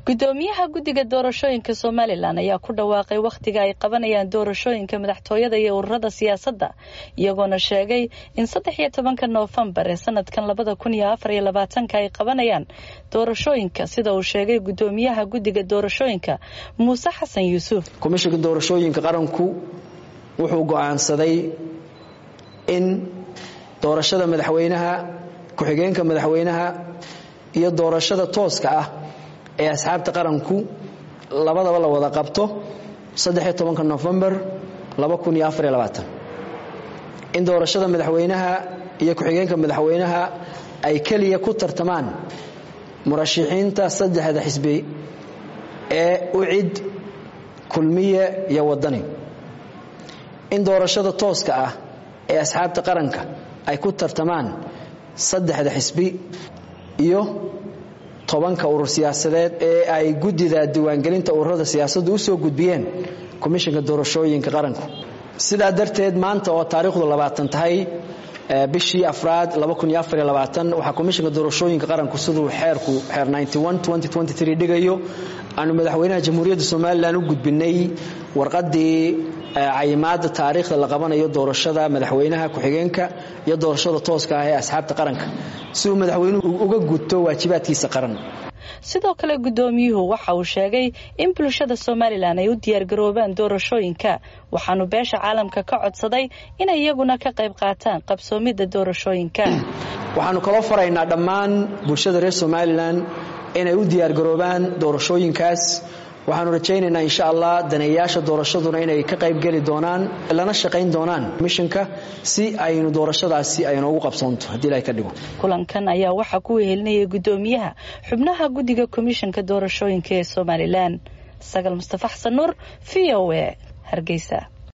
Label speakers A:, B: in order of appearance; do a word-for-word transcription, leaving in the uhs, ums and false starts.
A: gudoomiyaha guddiga doorashooyinka Soomaaliland ayaa ku dhawaaqay waqtiga ay qabanayaan doorashooyinka madaxtooyada iyo ururada siyaasadda iyagoona sheegay in saddex iyo tobanka Noofambar ee sanadkan labada kun iyo afar iyo labaatanka ay qabanayaan doorashooyinka sida uu sheegay gudoomiyaha guddiga doorashooyinka Muuse Xasan Yuusuf.
B: Komishanka doorashooyinka qaranku wuxuu go'aansaday in doorashada madaxweynaha ku-xigeenka madaxweynaha iyo doorashada tooska ah ee asxaabta qaranku labadaba la wada qabto saddex iyo tobanka Noofambar laba kun iyo afar iyo labaatan. in doorashada madaxweynaha iyo ku-xigeenka madaxweynaha ay kaliya ku tartamaan murashaxiinta saddexda xisbi ee u cid kulmiye iyo wadani. in doorashada tooska ah ee asxaabta qaranka ay ku tartamaan saddexda xisbi iyo tobanka urur siyaasadeed ee ay guddida diiwaangelinta ururada siyaasaddu u soo gudbiyeen komishanka doorashooyinka qaranku. sidaa darteed maanta oo taariikhdu labaatan tahay bishii afraad laba kun iyo afar iyo labaatan waxa komishanka doorashooyinka qaranku sidoo xeerku xeer ninety-one twenty twenty-three dhigayo aanu madaxweynaha jamhuuriyadda Soomaaliland u gudbinay warqadii caymaada taariikhda la qabanayo doorashada madaxweynaha ku-xigeenka iyo doorashada tooska ah ee asxaabta qaranka si uu madaxweynuhu uga gudto waajibaadkiisa qaran.
A: sidoo kale gudoomiyuhu waxa uu sheegay in bulshada Soomaaliland ay u diyaar garoobaan doorashooyinka waxaanu beesha caalamka ka codsaday inay iyaguna ka qayb qaataan qabsoomida doorashooyinka.
B: waxaanu kala faraynaa dhammaan bulshada reer Soomaaliland inay u diyaar garoobaan doorashooyinkaas. waxaanu rajaynaynaa insha Allah daneeyaasha doorashaduna inay ka qayb gali doonaan lana shaqayn doonaan mishanka si aynu doorashadaasi ay noogu qabsoonto hadii ay ka dhigo.
A: kulankan ayaa waxa ku wehelinayay gudoomiyaha xubnaha guddiga komishanka doorashooyinka ee Soomaaliland Sagal Mustafa Xasan Nuur V O A Hargeysa.